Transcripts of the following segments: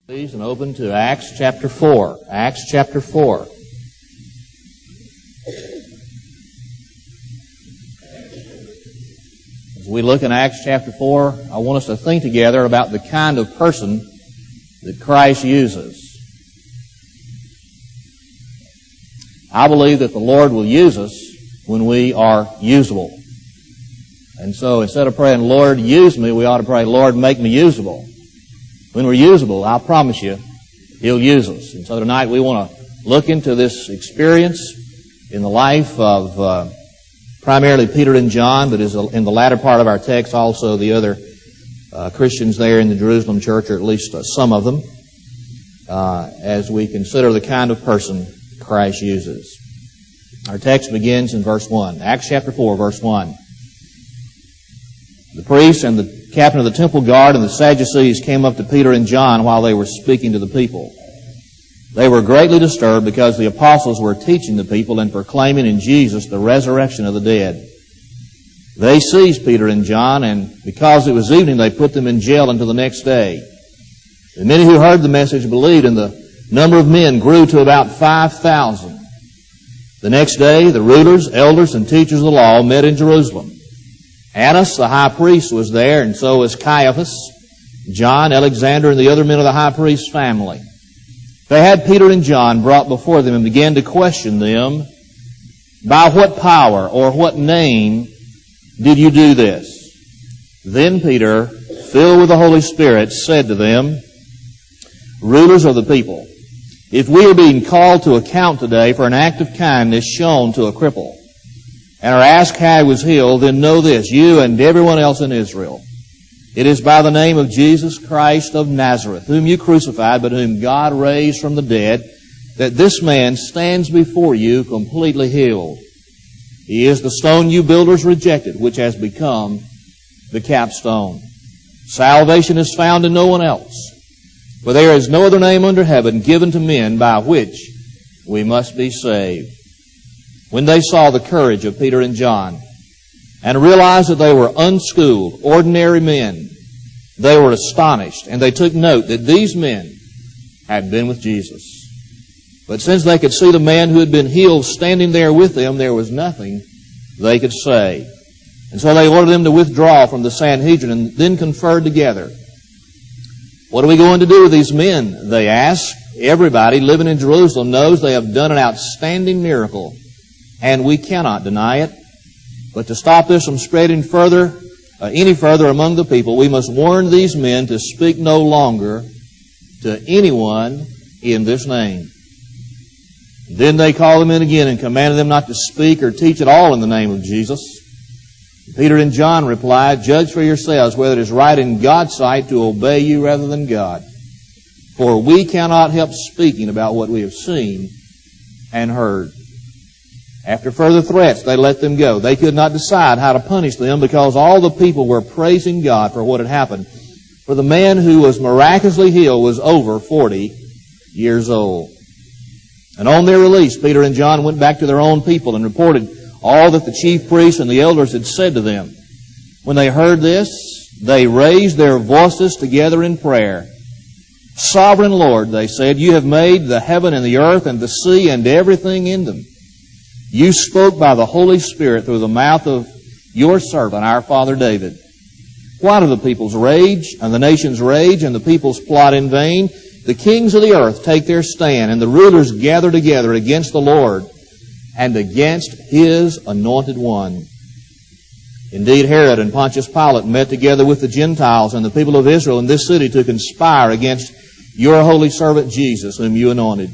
Please, and open to Acts chapter 4. Acts chapter 4. As we look in Acts chapter 4, I want us to think together about the kind of person that Christ uses. I believe that the Lord will use us when we are usable. And so instead of praying, Lord, use me, we ought to pray, Lord, make me usable. When we're usable, I'll promise you, He'll use us. And so tonight we want to look into this experience in the life of primarily Peter and John, but is in the latter part of our text also the other Christians there in the Jerusalem church, or at least some of them, as we consider the kind of person Christ uses. Our text begins in verse 1. Acts chapter 4, verse 1. The priest and the captain of the temple guard and the Sadducees came up to Peter and John while they were speaking to the people. They were greatly disturbed because the apostles were teaching the people and proclaiming in Jesus the resurrection of the dead. They seized Peter and John, and because it was evening, they put them in jail until the next day. The many who heard the message believed, and the number of men grew to about 5,000. The next day, the rulers, elders, and teachers of the law met in Jerusalem. Annas, the high priest, was there, and so was Caiaphas, John, Alexander, and the other men of the high priest's family. They had Peter and John brought before them and began to question them, by what power or what name did you do this? Then Peter, filled with the Holy Spirit, said to them, rulers of the people, if we are being called to account today for an act of kindness shown to a cripple, and are asked how he was healed, then know this, you and everyone else in Israel. It is by the name of Jesus Christ of Nazareth, whom you crucified, but whom God raised from the dead, that this man stands before you completely healed. He is the stone you builders rejected, which has become the capstone. Salvation is found in no one else, for there is no other name under heaven given to men by which we must be saved. When they saw the courage of Peter and John and realized that they were unschooled, ordinary men, they were astonished, and they took note that these men had been with Jesus. But since they could see the man who had been healed standing there with them, there was nothing they could say. And so they ordered them to withdraw from the Sanhedrin and then conferred together. What are we going to do with these men? They asked. Everybody living in Jerusalem knows they have done an outstanding miracle, and we cannot deny it. But to stop this from spreading any further among the people, we must warn these men to speak no longer to anyone in this name. Then they called them in again and commanded them not to speak or teach at all in the name of Jesus. Peter and John replied, judge for yourselves whether it is right in God's sight to obey you rather than God. For we cannot help speaking about what we have seen and heard. After further threats, they let them go. They could not decide how to punish them because all the people were praising God for what had happened. For the man who was miraculously healed was over 40 years old. And on their release, Peter and John went back to their own people and reported all that the chief priests and the elders had said to them. When they heard this, they raised their voices together in prayer. Sovereign Lord, they said, you have made the heaven and the earth and the sea and everything in them. You spoke by the Holy Spirit through the mouth of your servant, our father David. Why do the peoples rage and the nations rage and the peoples plot in vain? The kings of the earth take their stand and the rulers gather together against the Lord and against His anointed one. Indeed, Herod and Pontius Pilate met together with the Gentiles and the people of Israel in this city to conspire against your holy servant Jesus, whom you anointed.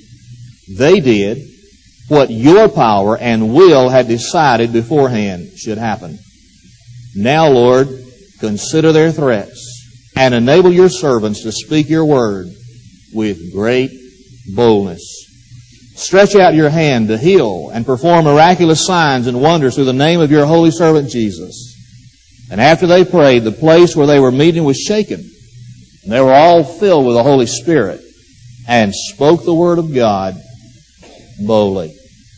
They did what your power and will had decided beforehand should happen. Now, Lord, consider their threats and enable your servants to speak your word with great boldness. Stretch out your hand to heal and perform miraculous signs and wonders through the name of your holy servant Jesus. And after they prayed, the place where they were meeting was shaken. And they were all filled with the Holy Spirit and spoke the word of God boldly.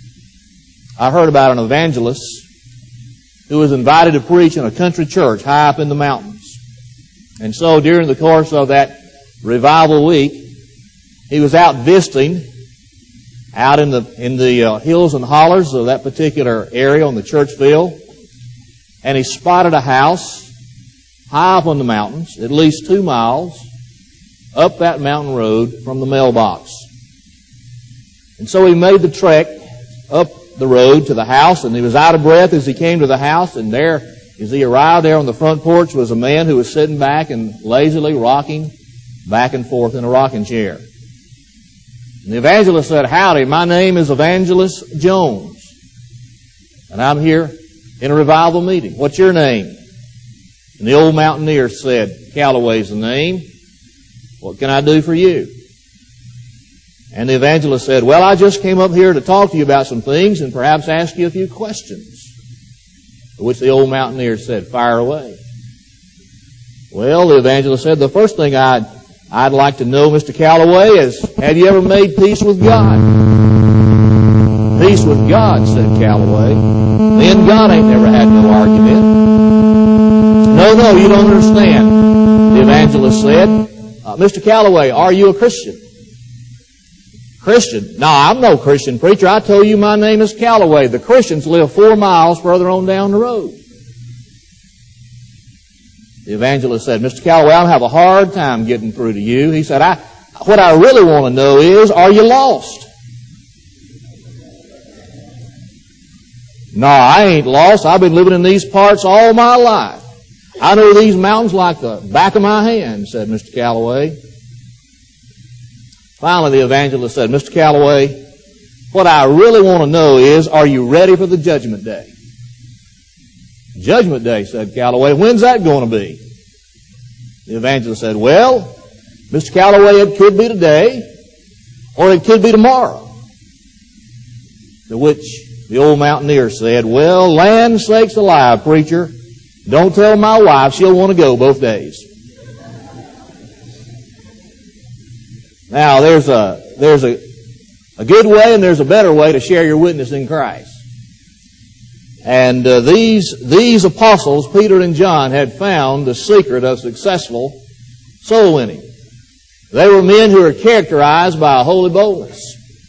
I heard about an evangelist who was invited to preach in a country church high up in the mountains. And so during the course of that revival week, he was out visiting out in the hills and hollers of that particular area on the church field, and he spotted a house high up on the mountains, at least 2 miles up that mountain road from the mailbox. And so he made the trek up the road to the house, and he was out of breath as he came to the house, and there, as he arrived there on the front porch, was a man who was sitting back and lazily rocking back and forth in a rocking chair. And the evangelist said, "Howdy, my name is Evangelist Jones, and I'm here in a revival meeting. What's your name?" And the old mountaineer said, "Calloway's the name. What can I do for you?" And the evangelist said, "Well, I just came up here to talk to you about some things and perhaps ask you a few questions." To which the old mountaineer said, "Fire away." Well, the evangelist said, "The first thing I'd like to know, Mr. Calloway, is have you ever made peace with God?" "Peace with God," said Calloway. "Me and God ain't never had no argument." No, you don't understand," the evangelist said. "Mr. Calloway, are you a Christian?" "Christian? No, I'm no Christian preacher. I told you my name is Calloway. The Christians live 4 miles further on down the road." The evangelist said, "Mr. Calloway, I'll have a hard time getting through to you." He said, what I really want to know is, are you lost?" "No, I ain't lost. I've been living in these parts all my life. I know these mountains like the back of my hand," said Mr. Calloway. Finally, the evangelist said, "Mr. Calloway, what I really want to know is, are you ready for the Judgment Day?" "Judgment Day," said Calloway. "When's that going to be?" The evangelist said, "Well, Mr. Calloway, it could be today, or it could be tomorrow." To which the old mountaineer said, "Well, land sakes alive, preacher. Don't tell my wife, she'll want to go both days." Now, there's a good way and there's a better way to share your witness in Christ. And these apostles, Peter and John, had found the secret of successful soul winning. They were men who were characterized by a holy boldness.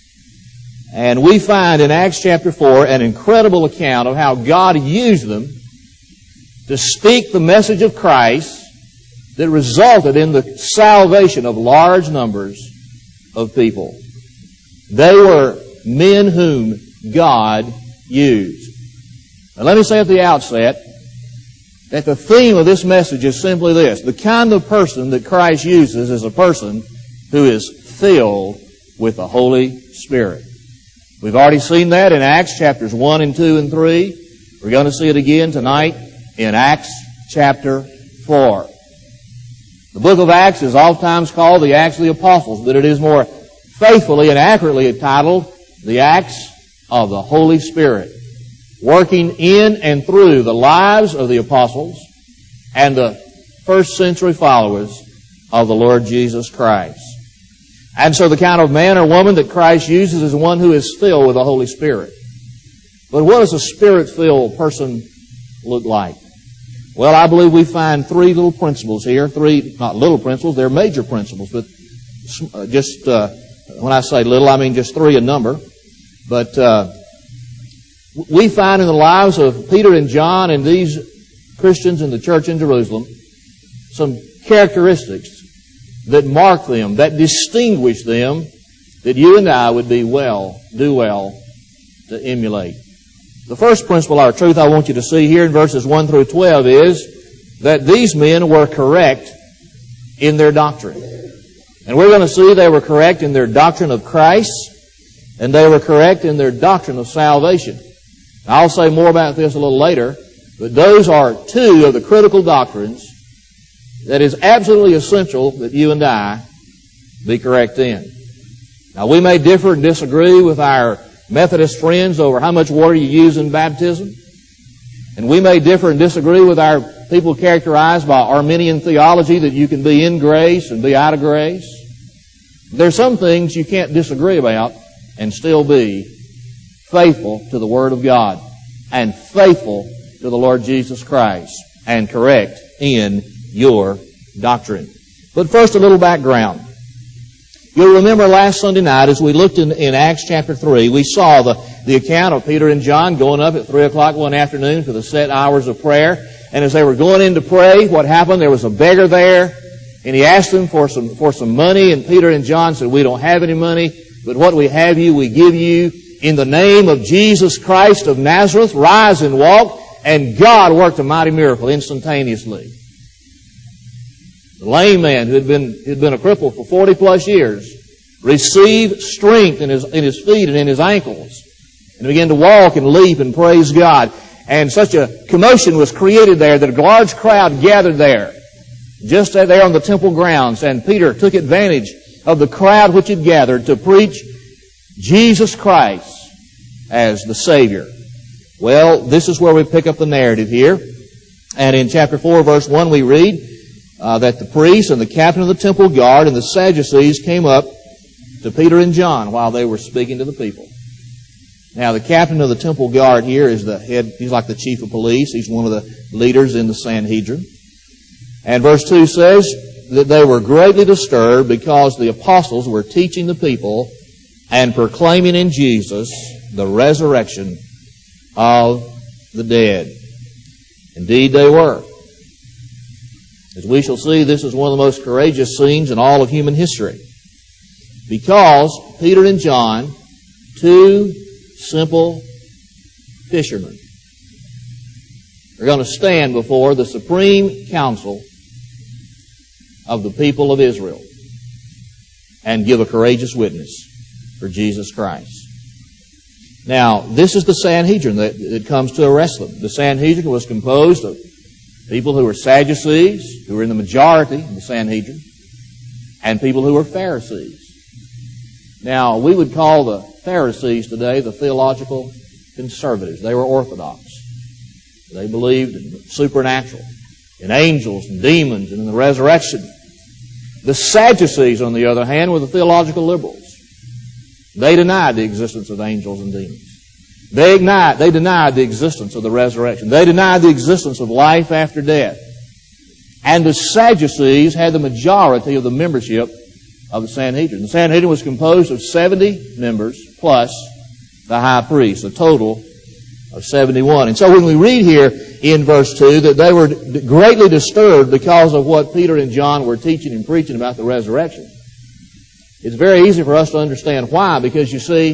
And we find in Acts chapter 4 an incredible account of how God used them to speak the message of Christ that resulted in the salvation of large numbers of people. They were men whom God used. Now let me say at the outset that the theme of this message is simply this: the kind of person that Christ uses is a person who is filled with the Holy Spirit. We've already seen that in Acts chapters 1 and 2 and 3. We're going to see it again tonight in Acts chapter 4. The book of Acts is oftentimes called the Acts of the Apostles, but it is more faithfully and accurately entitled the Acts of the Holy Spirit, working in and through the lives of the apostles and the first century followers of the Lord Jesus Christ. And so the kind of man or woman that Christ uses is one who is filled with the Holy Spirit. But what does a Spirit-filled person look like? Well, I believe we find 3 little principles here. 3, not little principles, they're major principles, but just when I say little, I mean just 3 in number. But we find in the lives of Peter and John and these Christians in the church in Jerusalem some characteristics that mark them, that distinguish them, that you and I would do well to emulate. The first principle or truth I want you to see here in verses 1 through 12 is that these men were correct in their doctrine. And we're going to see they were correct in their doctrine of Christ, and they were correct in their doctrine of salvation. I'll say more about this a little later, but those are 2 of the critical doctrines that is absolutely essential that you and I be correct in. Now, we may differ and disagree with our Methodist friends over how much water you use in baptism. And we may differ and disagree with our people characterized by Arminian theology that you can be in grace and be out of grace. There's some things you can't disagree about and still be faithful to the Word of God and faithful to the Lord Jesus Christ and correct in your doctrine. But first, a little background. You'll remember last Sunday night as we looked in Acts chapter 3, we saw the account of Peter and John going up at 3 o'clock one afternoon for the set hours of prayer. And as they were going in to pray, what happened? There was a beggar there, and he asked them for some money, and Peter and John said, "We don't have any money, but what we have we give you. In the name of Jesus Christ of Nazareth, rise and walk." And God worked a mighty miracle instantaneously. The lame man who had been a cripple for 40 plus years received strength in his feet and in his ankles, and began to walk and leap and praise God. And such a commotion was created there that a large crowd gathered there, just there on the temple grounds. And Peter took advantage of the crowd which had gathered to preach Jesus Christ as the Savior. Well, this is where we pick up the narrative here. And in chapter 4, verse 1, we read that the priests and the captain of the temple guard and the Sadducees came up to Peter and John while they were speaking to the people. Now, the captain of the temple guard here is the head. He's like the chief of police. He's one of the leaders in the Sanhedrin. And verse 2 says that they were greatly disturbed because the apostles were teaching the people and proclaiming in Jesus the resurrection of the dead. Indeed, they were. As we shall see, this is one of the most courageous scenes in all of human history, because Peter and John, two simple fishermen, are going to stand before the Supreme Council of the people of Israel and give a courageous witness for Jesus Christ. Now, this is the Sanhedrin that comes to arrest them. The Sanhedrin was composed of people who were Sadducees, who were in the majority of the Sanhedrin, and people who were Pharisees. Now, we would call the Pharisees today the theological conservatives. They were orthodox. They believed in the supernatural, in angels and demons, and in the resurrection. The Sadducees, on the other hand, were the theological liberals. They denied the existence of angels and demons. They denied the existence of the resurrection. They denied the existence of life after death. And the Sadducees had the majority of the membership of the Sanhedrin. The Sanhedrin was composed of 70 members plus the high priest, a total of 71. And so when we read here in verse 2 that they were greatly disturbed because of what Peter and John were teaching and preaching about the resurrection, it's very easy for us to understand why, because you see,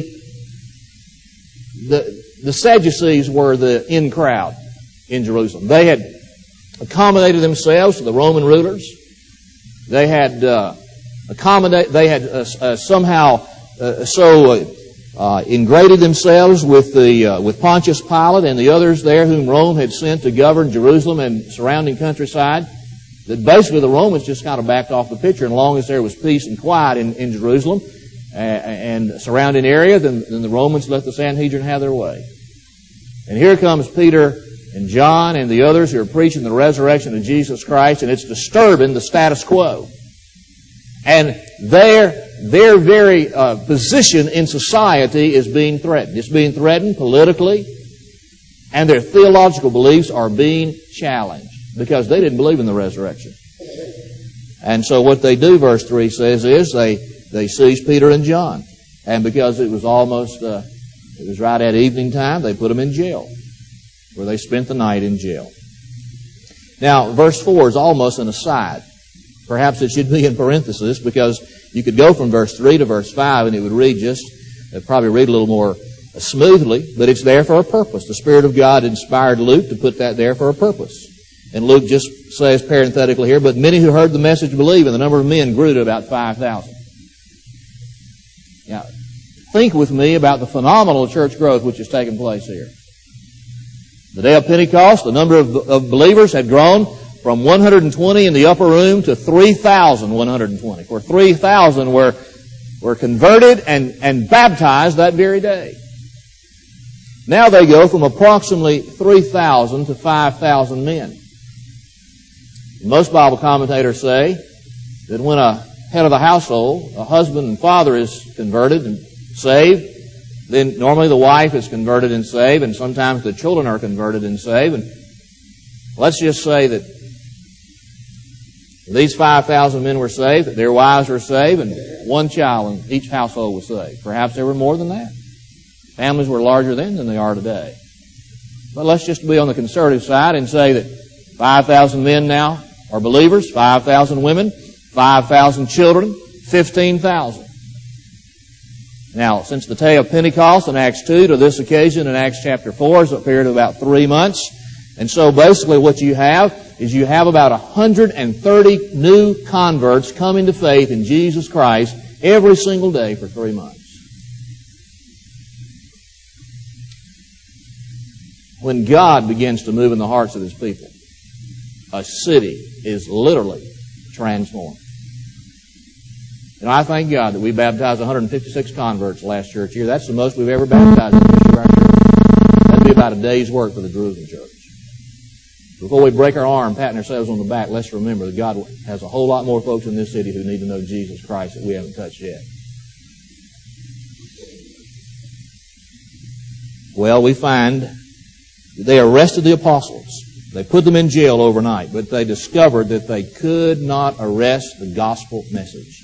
the Sadducees were the in crowd in Jerusalem. They had accommodated themselves to the Roman rulers. They had somehow ingrated themselves with Pontius Pilate and the others there whom Rome had sent to govern Jerusalem and surrounding countryside. That basically the Romans just kind of backed off the picture, and as long as there was peace and quiet in Jerusalem and surrounding area, then the Romans let the Sanhedrin have their way. And here comes Peter and John and the others who are preaching the resurrection of Jesus Christ, and it's disturbing the status quo. And their very position in society is being threatened. It's being threatened politically, and their theological beliefs are being challenged because they didn't believe in the resurrection. And so what they do, verse 3 says, is they seize Peter and John. And because it was it was right at evening time, they put them in jail, where they spent the night in jail. Now, verse 4 is almost an aside. Perhaps it should be in parenthesis, because you could go from verse 3 to verse 5 and it would probably read a little more smoothly, but it's there for a purpose. The Spirit of God inspired Luke to put that there for a purpose. And Luke just says parenthetically here, but many who heard the message believed, and the number of men grew to about 5,000. Now, think with me about the phenomenal church growth which has taken place here. The day of Pentecost, the number of believers had grown from 120 in the upper room to 3,120. For 3,000 were converted and baptized that very day. Now they go from approximately 3,000 to 5,000 men. Most Bible commentators say that when a head of the household, a husband and father, is converted and saved, then normally the wife is converted and saved, and sometimes the children are converted and saved. And let's just say that These 5,000 men were saved, their wives were saved, and one child in each household was saved. Perhaps there were more than that. Families were larger then than they are today. But let's just be on the conservative side and say that 5,000 men now are believers, 5,000 women, 5,000 children, 15,000. Now, since the day of Pentecost in Acts 2 to this occasion in Acts chapter 4 is a period of about 3 months. And so basically what you have is you have about 130 new converts coming to faith in Jesus Christ every single day for 3 months. When God begins to move in the hearts of His people, a city is literally transformed. You know, I thank God that we baptized 156 converts last church year. That's the most we've ever baptized in the history of our church. That'd be about a day's work for the Jerusalem church. Before we break our arm patting ourselves on the back, let's remember that God has a whole lot more folks in this city who need to know Jesus Christ that we haven't touched yet. Well, we find that they arrested the apostles. They put them in jail overnight, but they discovered that they could not arrest the gospel message.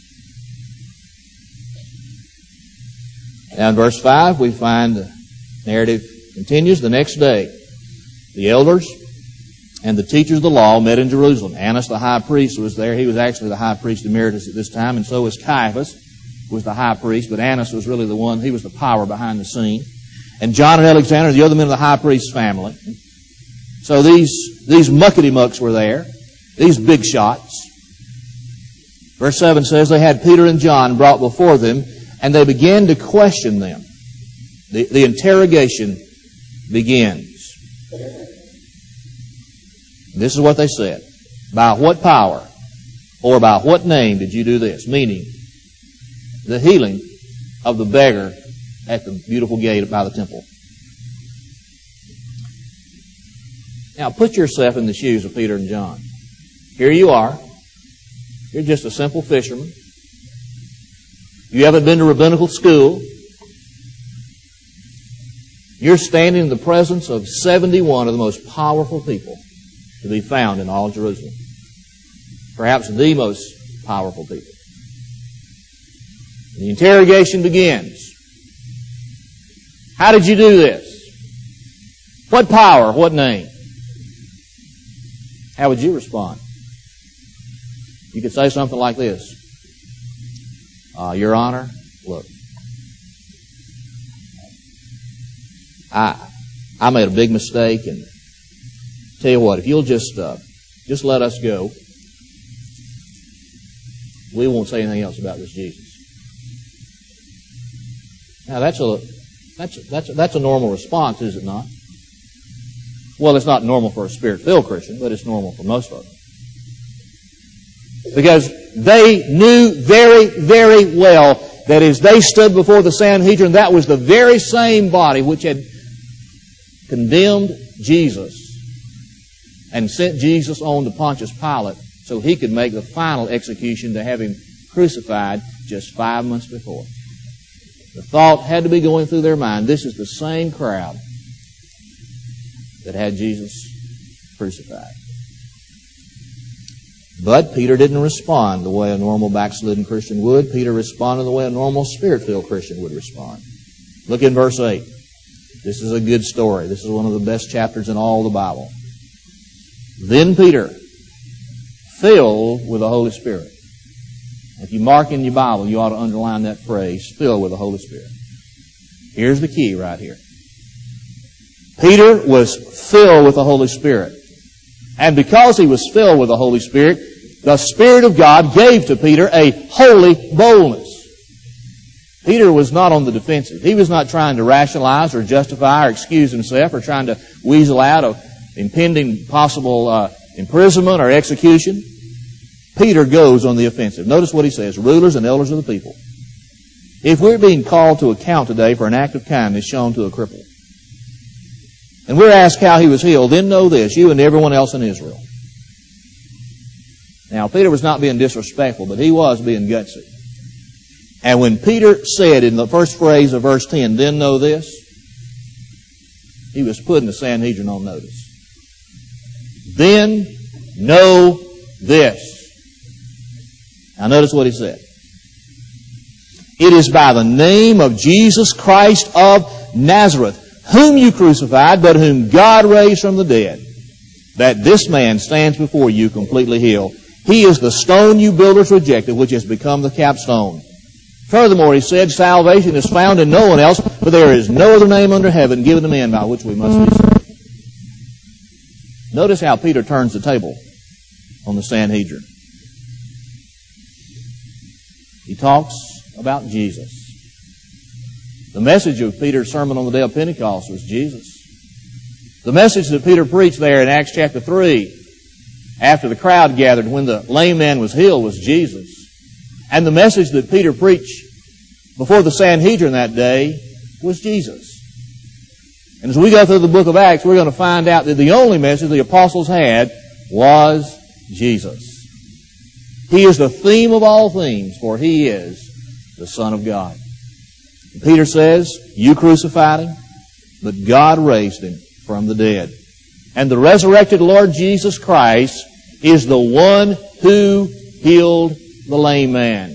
Now in verse 5, we find the narrative continues. The next day, the elders and the teachers of the law met in Jerusalem. Annas the high priest was there. He was actually the high priest emeritus at this time, and so was Caiaphas, who was the high priest, but Annas was really the one, he was the power behind the scene. And John and Alexander, the other men of the high priest's family. So these muckety-mucks were there, these big shots. Verse 7 says, they had Peter and John brought before them, and they began to question them. The interrogation begins. This is what they said. By what power or by what name did you do this? Meaning, the healing of the beggar at the beautiful gate by the temple. Now put yourself in the shoes of Peter and John. Here you are. You're just a simple fisherman. You haven't been to rabbinical school. You're standing in the presence of 71 of the most powerful people to be found in all Jerusalem. Perhaps the most powerful people. The interrogation begins. How did you do this? What power? What name? How would you respond? You could say something like this. Your Honor, look, I made a big mistake, and tell you what, if you'll just let us go, we won't say anything else about this Jesus. Now that's a normal response, is it not? Well, it's not normal for a Spirit-filled Christian, but it's normal for most of them. Because they knew very, very well that as they stood before the Sanhedrin, that was the very same body which had condemned Jesus and sent Jesus on to Pontius Pilate so he could make the final execution to have him crucified just 5 months before. The thought had to be going through their mind, this is the same crowd that had Jesus crucified. But Peter didn't respond the way a normal backslidden Christian would. Peter responded the way a normal Spirit-filled Christian would respond. Look in verse 8. This is a good story. This is one of the best chapters in all the Bible. Then Peter, filled with the Holy Spirit. If you mark in your Bible, you ought to underline that phrase, filled with the Holy Spirit. Here's the key right here. Peter was filled with the Holy Spirit. And because he was filled with the Holy Spirit, the Spirit of God gave to Peter a holy boldness. Peter was not on the defensive. He was not trying to rationalize or justify or excuse himself or trying to weasel out of impending possible imprisonment or execution. Peter goes on the offensive. Notice what he says, rulers and elders of the people. If we're being called to account today for an act of kindness shown to a cripple, and we're asked how he was healed, then know this, you and everyone else in Israel. Now, Peter was not being disrespectful, but he was being gutsy. And when Peter said in the first phrase of verse 10, then know this, he was putting the Sanhedrin on notice. Then know this. Now notice what he said. It is by the name of Jesus Christ of Nazareth, whom you crucified, but whom God raised from the dead, that this man stands before you completely healed. He is the stone you builders rejected, which has become the capstone. Furthermore, he said, salvation is found in no one else, for there is no other name under heaven given to men by which we must be saved. Notice how Peter turns the table on the Sanhedrin. He talks about Jesus. The message of Peter's sermon on the day of Pentecost was Jesus. The message that Peter preached there in Acts chapter 3, after the crowd gathered when the lame man was healed, was Jesus. And the message that Peter preached before the Sanhedrin that day was Jesus. And as we go through the book of Acts, we're going to find out that the only message the apostles had was Jesus. He is the theme of all themes, for He is the Son of God. And Peter says, you crucified Him, but God raised Him from the dead. And the resurrected Lord Jesus Christ is the one who healed the lame man.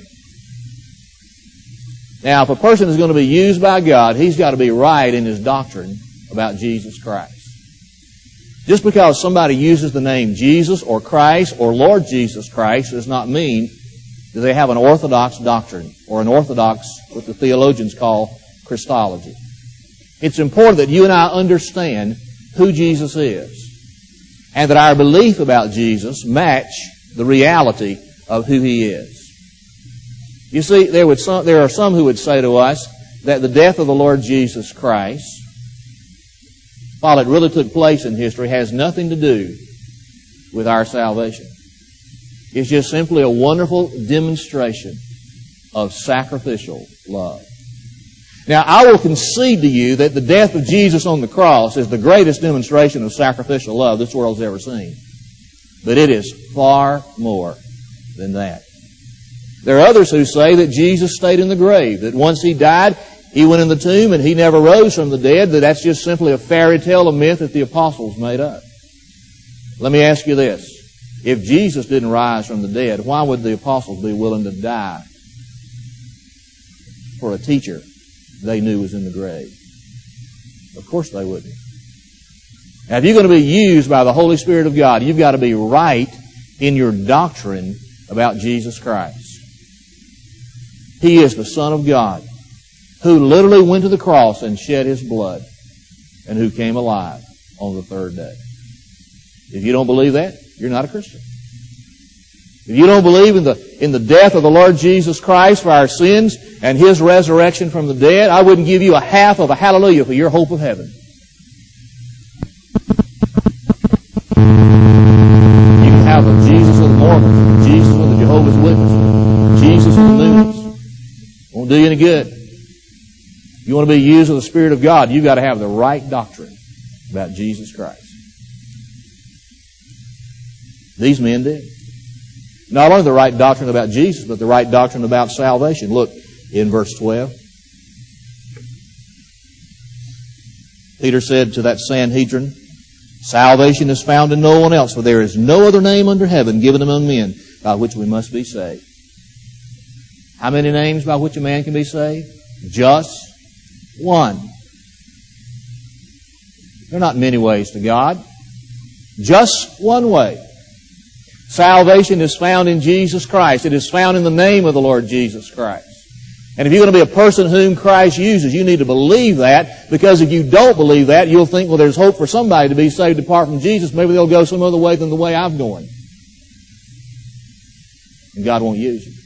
Now, if a person is going to be used by God, he's got to be right in his doctrine about Jesus Christ. Just because somebody uses the name Jesus or Christ or Lord Jesus Christ does not mean that they have an orthodox doctrine or an orthodox, what the theologians call Christology. It's important that you and I understand who Jesus is and that our belief about Jesus match the reality of who He is. You see, there are some who would say to us that the death of the Lord Jesus Christ, while it really took place in history, has nothing to do with our salvation. It's just simply a wonderful demonstration of sacrificial love. Now, I will concede to you that the death of Jesus on the cross is the greatest demonstration of sacrificial love this world's ever seen. But it is far more than that. There are others who say that Jesus stayed in the grave, that once He died, He went in the tomb and He never rose from the dead, that that's just simply a fairy tale, a myth that the apostles made up. Let me ask you this. If Jesus didn't rise from the dead, why would the apostles be willing to die for a teacher they knew was in the grave? Of course they wouldn't. Now, if you're going to be used by the Holy Spirit of God, you've got to be right in your doctrine about Jesus Christ. He is the Son of God who literally went to the cross and shed His blood and who came alive on the third day. If you don't believe that, you're not a Christian. If you don't believe in the death of the Lord Jesus Christ for our sins and His resurrection from the dead, I wouldn't give you a half of a hallelujah for your hope of heaven. You can have the Jesus of the Mormons, the Jesus of the Jehovah's Witnesses, Jesus of the Moonies. Won't do you any good. If you want to be used of the Spirit of God, you've got to have the right doctrine about Jesus Christ. These men did. Not only the right doctrine about Jesus, but the right doctrine about salvation. Look in verse 12. Peter said to that Sanhedrin, salvation is found in no one else, for there is no other name under heaven given among men by which we must be saved. How many names by which a man can be saved? Just one. There are not many ways to God. Just one way. Salvation is found in Jesus Christ. It is found in the name of the Lord Jesus Christ. And if you're going to be a person whom Christ uses, you need to believe that, because if you don't believe that, you'll think, well, there's hope for somebody to be saved apart from Jesus. Maybe they'll go some other way than the way I'm going. And God won't use you.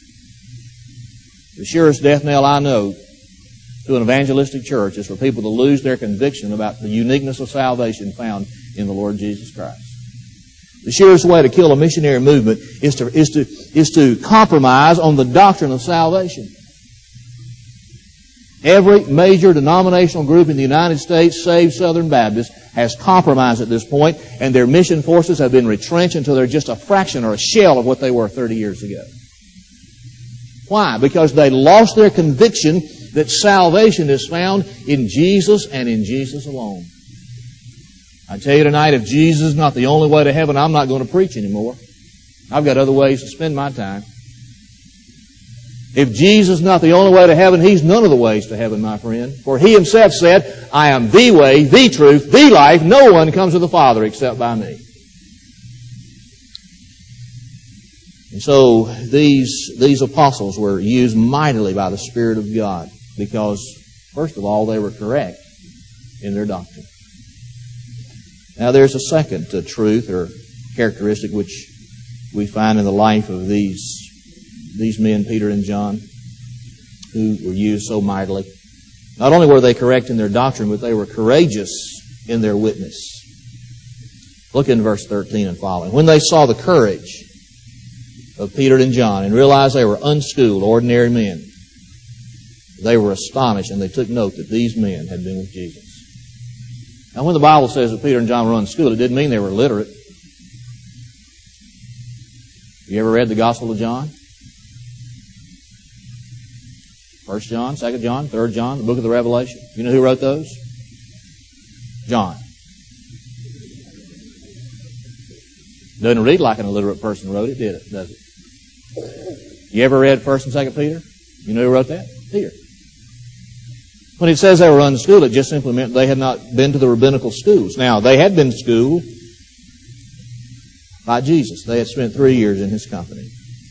The surest death knell I know to an evangelistic church is for people to lose their conviction about the uniqueness of salvation found in the Lord Jesus Christ. The surest way to kill a missionary movement is to compromise on the doctrine of salvation. Every major denominational group in the United States, save Southern Baptists, has compromised at this point, and their mission forces have been retrenched until they're just a fraction or a shell of what they were 30 years ago. Why? Because they lost their conviction that salvation is found in Jesus and in Jesus alone. I tell you tonight, if Jesus is not the only way to heaven, I'm not going to preach anymore. I've got other ways to spend my time. If Jesus is not the only way to heaven, He's none of the ways to heaven, my friend. For He Himself said, I am the way, the truth, the life. No one comes to the Father except by me. And so these apostles were used mightily by the Spirit of God because, first of all, they were correct in their doctrine. Now there's a second truth or characteristic which we find in the life of these men, Peter and John, who were used so mightily. Not only were they correct in their doctrine, but they were courageous in their witness. Look in verse 13 and following. When they saw the courage of Peter and John and realized they were unschooled, ordinary men, they were astonished and they took note that these men had been with Jesus. Now when the Bible says that Peter and John were unschooled, it didn't mean they were illiterate. You ever read the Gospel of John? 1 John, 2 John, 3 John, the book of the Revelation. You know who wrote those? John. Doesn't read like an illiterate person wrote it, did it? Does it? You ever read 1 and 2 Peter? You know who wrote that? Peter. When it says they were unschooled, it just simply meant they had not been to the rabbinical schools. Now, they had been schooled by Jesus. They had spent 3 years in His company.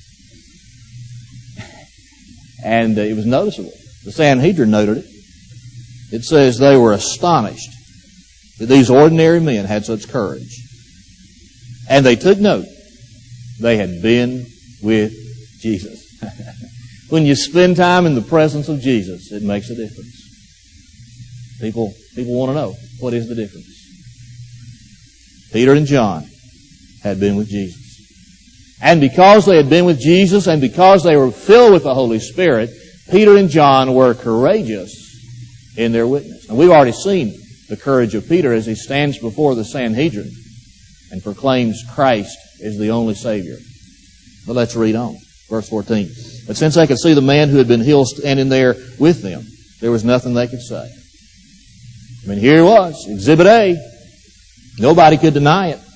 And it was noticeable. The Sanhedrin noted it. It says they were astonished that these ordinary men had such courage. And they took note. They had been with Jesus. When you spend time in the presence of Jesus, it makes a difference. People want to know, what is the difference? Peter and John had been with Jesus. And because they had been with Jesus and because they were filled with the Holy Spirit, Peter and John were courageous in their witness. And we've already seen the courage of Peter as he stands before the Sanhedrin and proclaims Christ as the only Savior. But let's read on. Verse 14. But since they could see the man who had been healed standing there with them, there was nothing they could say. I mean, here he was, Exhibit A. Nobody could deny it.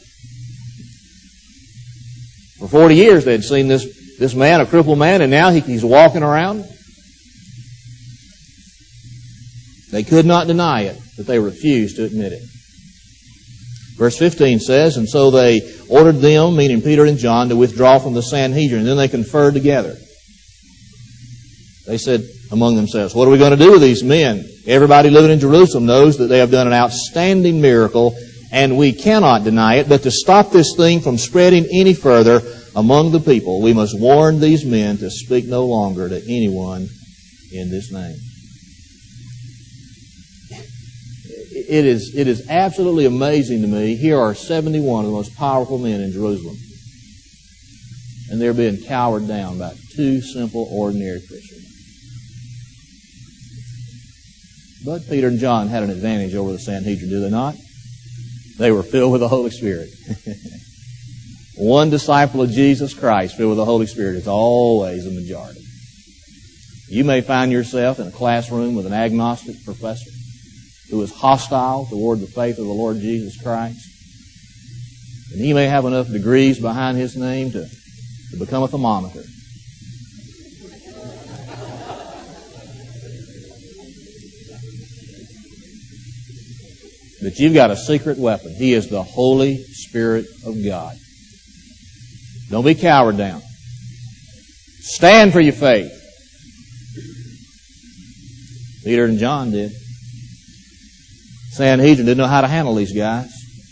For 40 years they had seen this man, a crippled man, and now he's walking around. They could not deny it, but they refused to admit it. Verse 15 says, and so they ordered them, meaning Peter and John, to withdraw from the Sanhedrin. And then they conferred together. They said among themselves, what are we going to do with these men? Everybody living in Jerusalem knows that they have done an outstanding miracle, and we cannot deny it. But to stop this thing from spreading any further among the people, we must warn these men to speak no longer to anyone in this name. It is absolutely amazing to me. Here are 71 of the most powerful men in Jerusalem. And they're being cowered down by two simple, ordinary Christians. But Peter and John had an advantage over the Sanhedrin, do they not? They were filled with the Holy Spirit. One disciple of Jesus Christ filled with the Holy Spirit is always a majority. You may find yourself in a classroom with an agnostic professor who is hostile toward the faith of the Lord Jesus Christ. And he may have enough degrees behind his name to become a thermometer. But you've got a secret weapon. He is the Holy Spirit of God. Don't be cowered down. Stand for your faith. Peter and John did. Sanhedrin didn't know how to handle these guys.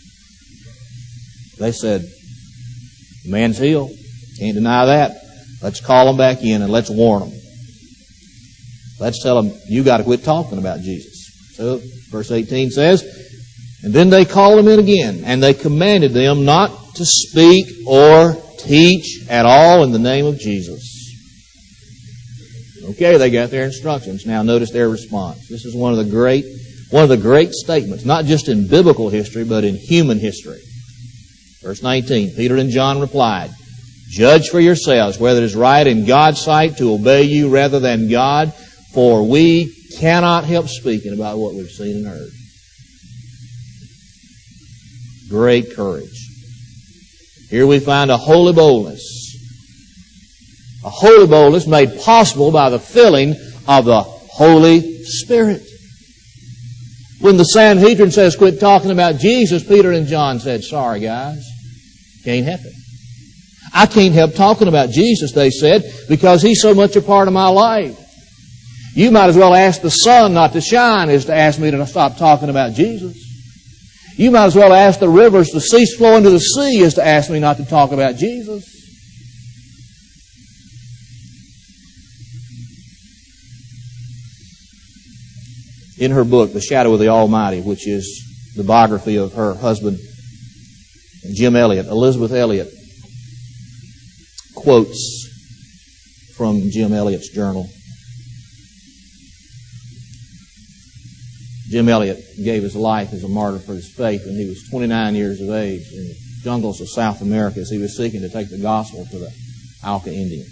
They said, the man's healed. Can't deny that. Let's call them back in and let's warn them. Let's tell them, you got to quit talking about Jesus. So, verse 18 says, and then they called them in again, and they commanded them not to speak or teach at all in the name of Jesus. Okay, they got their instructions. Now notice their response. This is one of the great statements, not just in biblical history, but in human history. Verse 19, Peter and John replied, judge for yourselves whether it is right in God's sight to obey you rather than God, for we cannot help speaking about what we've seen and heard. Great courage. Here we find a holy boldness. A holy boldness made possible by the filling of the Holy Spirit. When the Sanhedrin says, quit talking about Jesus, Peter and John said, sorry guys, can't help it. I can't help talking about Jesus, they said, because He's so much a part of my life. You might as well ask the sun not to shine as to ask me to stop talking about Jesus. You might as well ask the rivers to cease flowing to the sea as to ask me not to talk about Jesus. In her book, The Shadow of the Almighty, which is the biography of her husband, Jim Elliot, Elizabeth Elliot quotes from Jim Elliot's journal. Jim Elliot gave his life as a martyr for his faith when he was 29 years of age in the jungles of South America as he was seeking to take the gospel to the Auca Indians.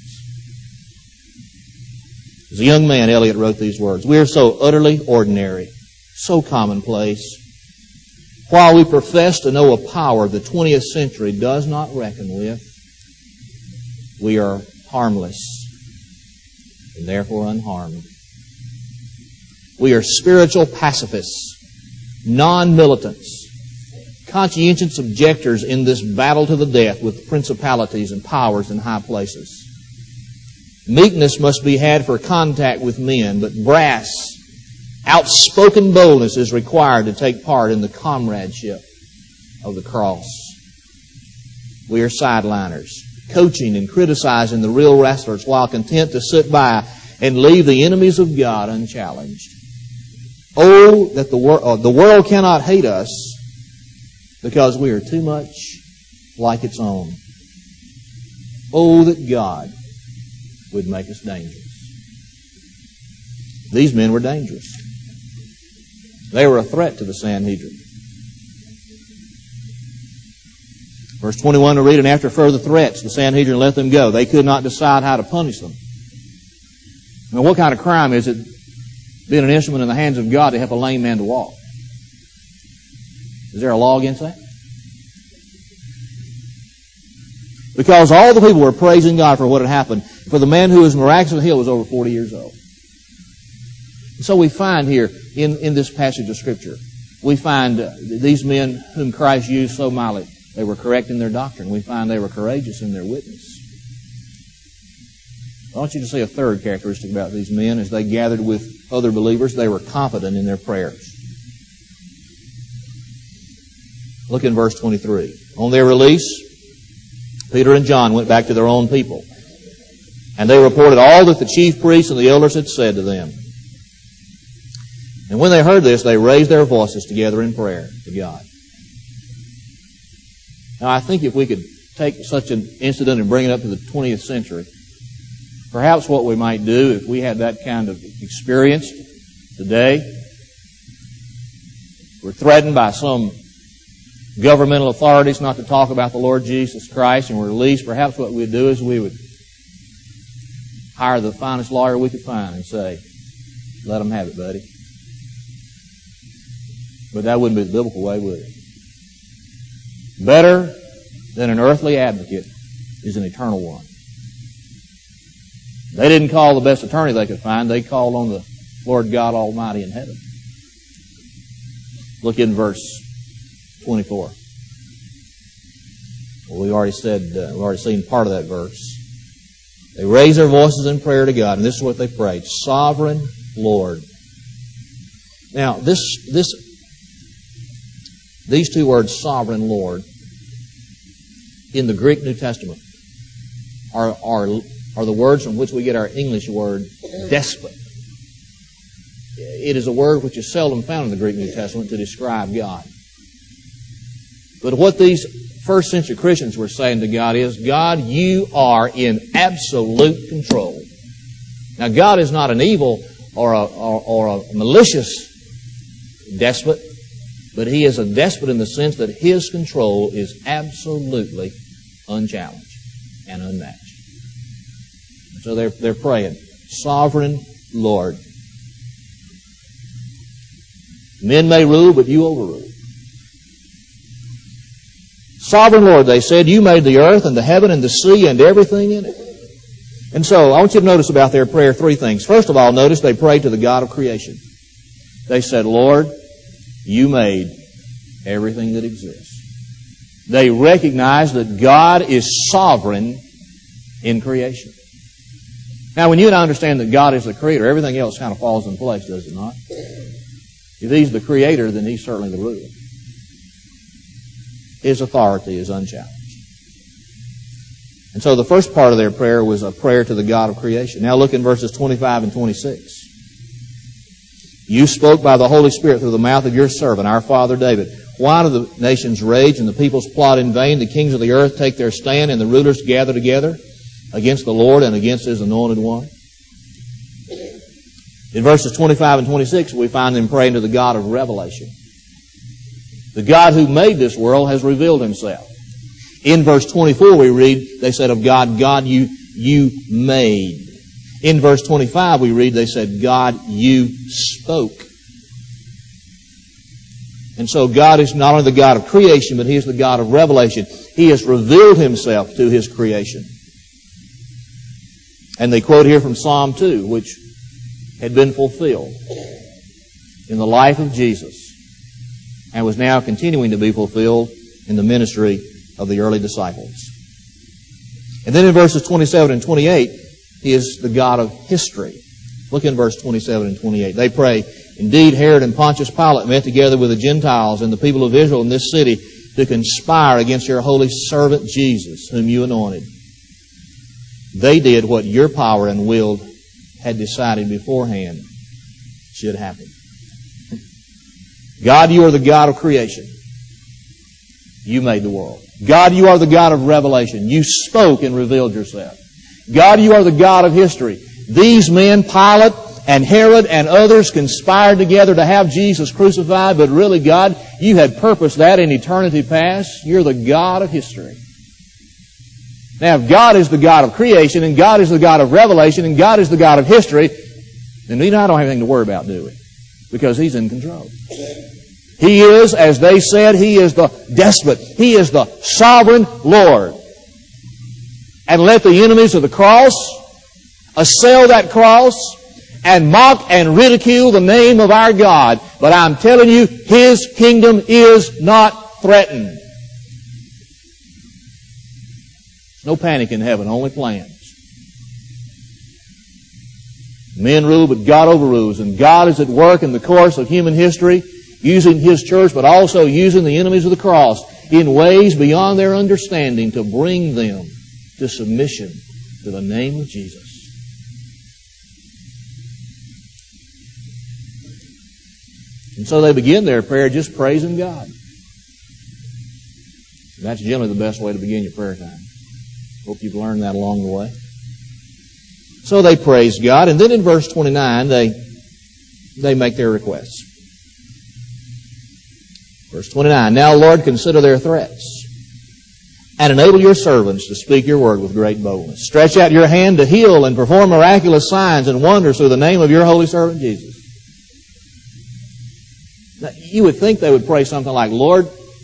As a young man, Elliot wrote these words, "We are so utterly ordinary, so commonplace. While we profess to know a power the 20th century does not reckon with, we are harmless and therefore unharmed. We are spiritual pacifists, non-militants, conscientious objectors in this battle to the death with principalities and powers in high places. Meekness must be had for contact with men, but brass, outspoken boldness is required to take part in the comradeship of the cross. We are sideliners, coaching and criticizing the real wrestlers while content to sit by and leave the enemies of God unchallenged. Oh, that the world cannot hate us because we are too much like its own. Oh, that God would make us dangerous." These men were dangerous. They were a threat to the Sanhedrin. Verse 21 to read, "And after further threats, the Sanhedrin let them go. They could not decide how to punish them." Now, what kind of crime is it being an instrument in the hands of God to help a lame man to walk? Is there a law against that? Because all the people were praising God for what had happened. For the man who was miraculously healed was over 40 years old. And so we find here in this passage of Scripture, we find these men whom Christ used so mightily, they were correct in their doctrine. We find they were courageous in their witness. I want you to see a third characteristic about these men. As they gathered with other believers, they were confident in their prayers. Look in verse 23. On their release, Peter and John went back to their own people, and they reported all that the chief priests and the elders had said to them. And when they heard this, they raised their voices together in prayer to God. Now, I think if we could take such an incident and bring it up to the 20th century, perhaps what we might do if we had that kind of experience today, we're threatened by some governmental authorities not to talk about the Lord Jesus Christ, and we're released, perhaps what we'd do is we would hire the finest lawyer we could find and say, let them have it, buddy. But that wouldn't be the biblical way, would it? Better than an earthly advocate is an eternal one. They didn't call the best attorney they could find. They called on the Lord God Almighty in heaven. Look in verse 24. Well, we've already seen part of that verse. They raised their voices in prayer to God, and this is what they prayed: Sovereign Lord. Now, these two words, Sovereign Lord, in the Greek New Testament are the words from which we get our English word despot. It is a word which is seldom found in the Greek New Testament to describe God. But what these first century Christians were saying to God is, God, you are in absolute control. Now, God is not an evil or a malicious despot, but He is a despot in the sense that His control is absolutely unchallenged and unmatched. So they're praying, Sovereign Lord. Men may rule, but you overrule. Sovereign Lord, they said, you made the earth and the heaven and the sea and everything in it. And so, I want you to notice about their prayer three things. First of all, notice they prayed to the God of creation. They said, Lord, you made everything that exists. They recognized that God is sovereign in creation. Now, when you and I understand that God is the creator, everything else kind of falls in place, does it not? If He's the creator, then He's certainly the ruler. His authority is unchallenged. And so the first part of their prayer was a prayer to the God of creation. Now look in verses 25 and 26. You spoke by the Holy Spirit through the mouth of your servant, our father David. Why do the nations rage and the peoples plot in vain? The kings of the earth take their stand and the rulers gather together against the Lord and against His anointed one. In verses 25 and 26, we find them praying to the God of revelation. The God who made this world has revealed Himself. In verse 24 we read, they said of God, God you made. In verse 25 we read, they said, God you spoke. And so God is not only the God of creation, but He is the God of revelation. He has revealed Himself to His creation. And they quote here from Psalm 2, which had been fulfilled in the life of Jesus and was now continuing to be fulfilled in the ministry of the early disciples. And then in verses 27 and 28, He is the God of history. Look in verse 27 and 28. They pray, indeed Herod and Pontius Pilate met together with the Gentiles and the people of Israel in this city to conspire against your holy servant Jesus, whom you anointed. They did what your power and will had decided beforehand should happen. God, you are the God of creation. You made the world. God, you are the God of revelation. You spoke and revealed yourself. God, you are the God of history. These men, Pilate and Herod and others, conspired together to have Jesus crucified, but really, God, you had purposed that in eternity past. You're the God of history. Now, if God is the God of creation, and God is the God of revelation, and God is the God of history, then we don't have anything to worry about, do we? Because He's in control. He is, as they said, He is the despot. He is the sovereign Lord. And let the enemies of the cross assail that cross and mock and ridicule the name of our God. But I'm telling you, His kingdom is not threatened. No panic in heaven, only plans. Men rule, but God overrules. And God is at work in the course of human history, using His church, but also using the enemies of the cross in ways beyond their understanding to bring them to submission to the name of Jesus. And so they begin their prayer just praising God. And that's generally the best way to begin your prayer time. Hope you've learned that along the way. So they praise God, and then in verse 29 they make their requests. Verse 29, now Lord, consider their threats, and enable your servants to speak your word with great boldness. Stretch out your hand to heal and perform miraculous signs and wonders through the name of your holy servant Jesus. Now, you would think they would pray something like, Lord,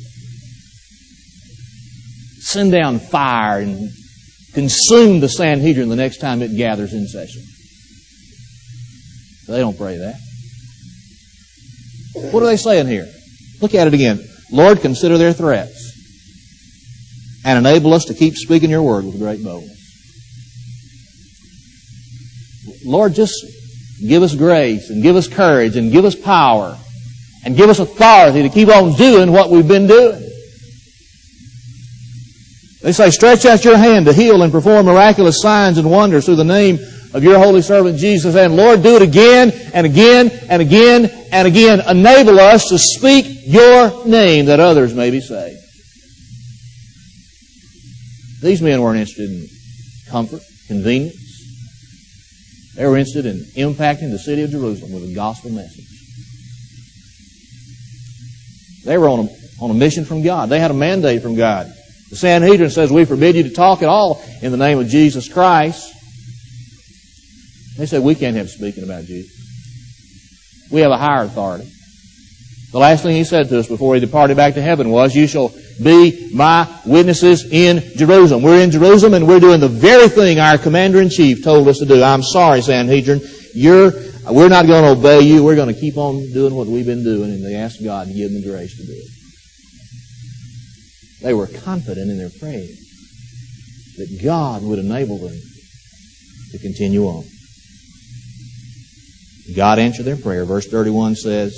send down fire and consume the Sanhedrin the next time it gathers in session. They don't pray that. What are they saying here? Look at it again. Lord, consider their threats and enable us to keep speaking your word with great boldness. Lord, just give us grace and give us courage and give us power and give us authority to keep on doing what we've been doing. They say, stretch out your hand to heal and perform miraculous signs and wonders through the name of your holy servant Jesus. And Lord, do it again and again and again and again. Enable us to speak your name that others may be saved. These men weren't interested in comfort, convenience. They were interested in impacting the city of Jerusalem with a gospel message. They were on a mission from God. They had a mandate from God. The Sanhedrin says, we forbid you to talk at all in the name of Jesus Christ. They said, we can't have speaking about Jesus. We have a higher authority. The last thing He said to us before He departed back to heaven was, you shall be my witnesses in Jerusalem. We're in Jerusalem and we're doing the very thing our commander-in-chief told us to do. I'm sorry, Sanhedrin. We're not going to obey you. We're going to keep on doing what we've been doing. And they asked God to give them the grace to do it. They were confident in their praying that God would enable them to continue on. God answered their prayer. Verse 31 says,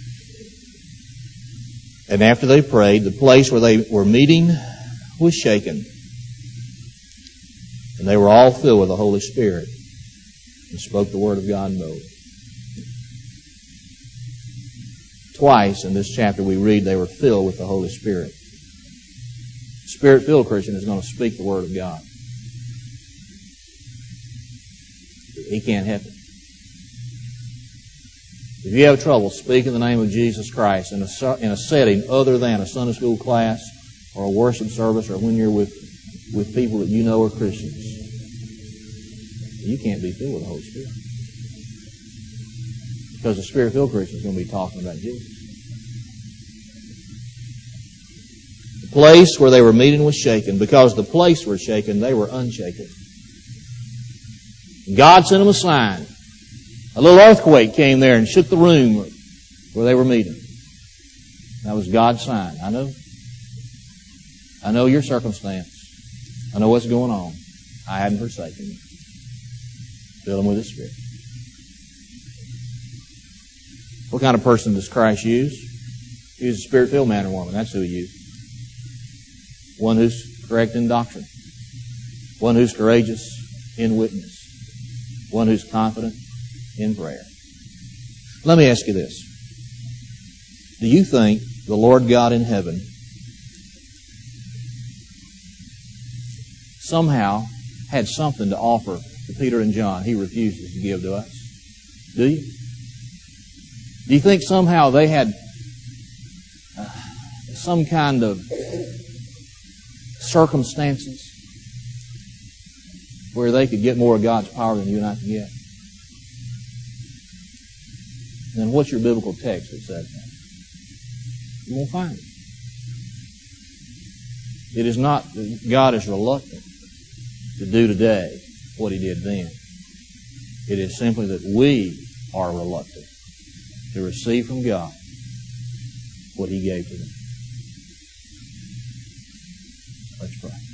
and after they prayed, the place where they were meeting was shaken. And they were all filled with the Holy Spirit and spoke the word of God boldly. Twice in this chapter we read they were filled with the Holy Spirit. A Spirit-filled Christian is going to speak the word of God. He can't help it. If you have trouble speaking the name of Jesus Christ in a setting other than a Sunday school class or a worship service or when you're with people that you know are Christians, you can't be filled with the Holy Spirit. Because the Spirit-filled Christian is going to be talking about Jesus. The place where they were meeting was shaken. Because the place was shaken, they were unshaken. God sent them a sign. A little earthquake came there and shook the room where they were meeting. That was God's sign. I know your circumstance. I know what's going on. I hadn't forsaken you. Fill them with His Spirit. What kind of person does Christ use? He uses a Spirit-filled man or woman. That's who He used. One who's correct in doctrine. One who's courageous in witness. One who's confident in prayer. Let me ask you this. Do you think the Lord God in heaven somehow had something to offer to Peter and John He refuses to give to us? Do you? Do you think somehow they had some kind of circumstances where they could get more of God's power than you and I can get? And then what's your biblical text that says that? You won't find it. It is not that God is reluctant to do today what He did then. It is simply that we are reluctant to receive from God what He gave to them. Let's pray.